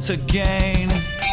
to gain.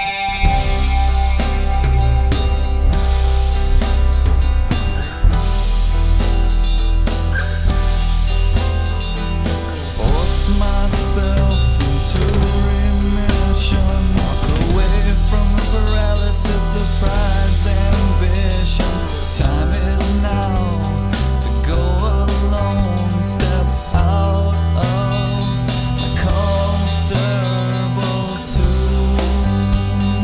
Force myself into remission, walk away from the paralysis of pride's ambition. Time is now to go alone, step out of a comfortable tomb,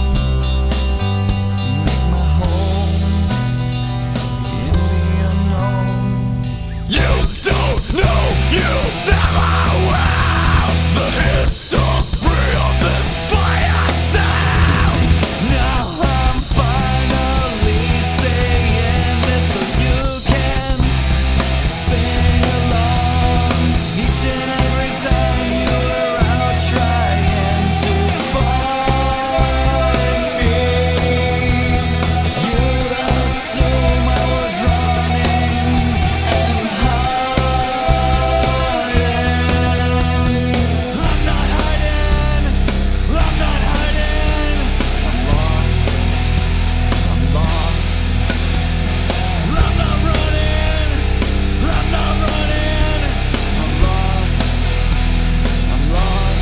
make my home in the unknown. You don't know, you never will, the history of this fire sound. Now I'm finally saying this so you can sing along. Each and every time you were out trying to find me, you'd assume I was running and hiding. I'm not hiding, I'm not hiding. I'm lost, I'm lost. I'm not running, I'm not running. I'm lost, I'm lost.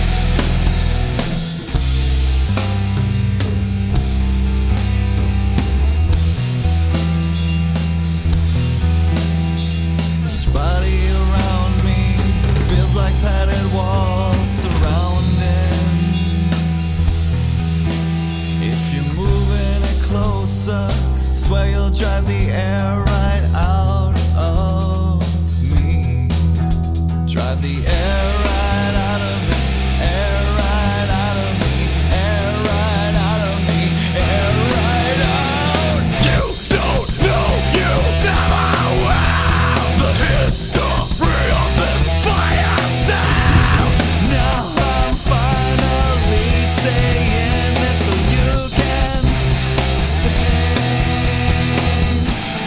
Each body around me feels like padded walls surrounding. If you're moving it closer, swear you'll drive the air right out of me. Drive the air right out of me, air right out of me, air right out of me, air right out. You don't know, you never will, the history of this fire sound. Now I'm finally saying this so you can sing.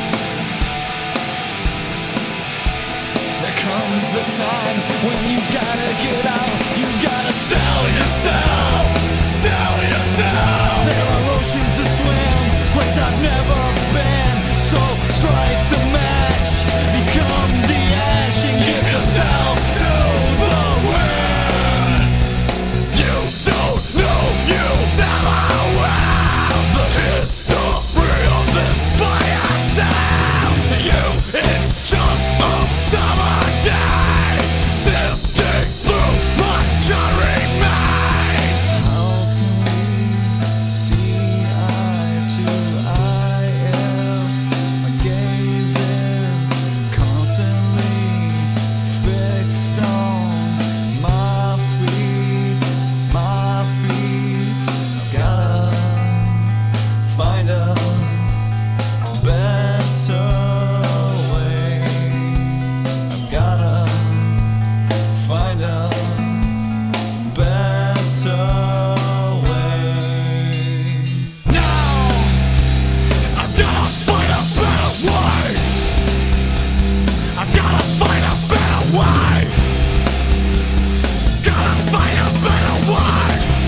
There comes a time when you gotta get out, you gotta sell yourself, sell yourself. There are oceans to swim, place I've never been, so strike the match, become the ash and give yourself to the wind. You don't know, you never will, the history of this fire sound. To you, it's just a summer day, sifting through my cherry maze. How can we see eye to eye if my gaze is constantly fixed on my feet, my feet? I've gotta find a better way. I've gotta find a better way. Now I've gotta find a better way. I've gotta find a better way. Gotta find a better way.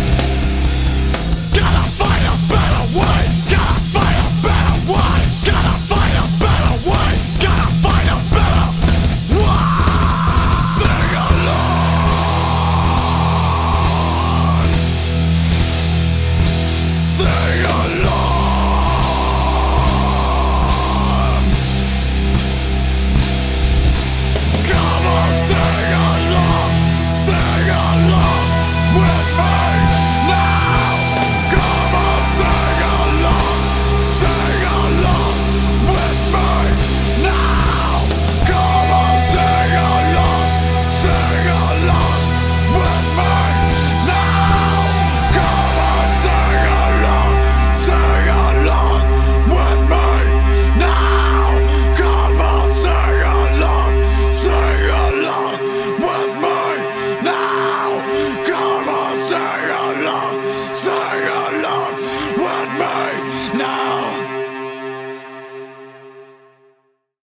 Gotta find a better way. Gotta find a better way. Gotta find a better way. Gotta find a better way. Sing along. Sing along. Come on, sing along. Sing along with me now. Come on, sing along. Sing along with me now. Come on, sing along. Sing along with me now. Come on, sing along. Sing along with me now. Come on, sing along. Sing along with me now. Come on, sing along. Sing along with me now.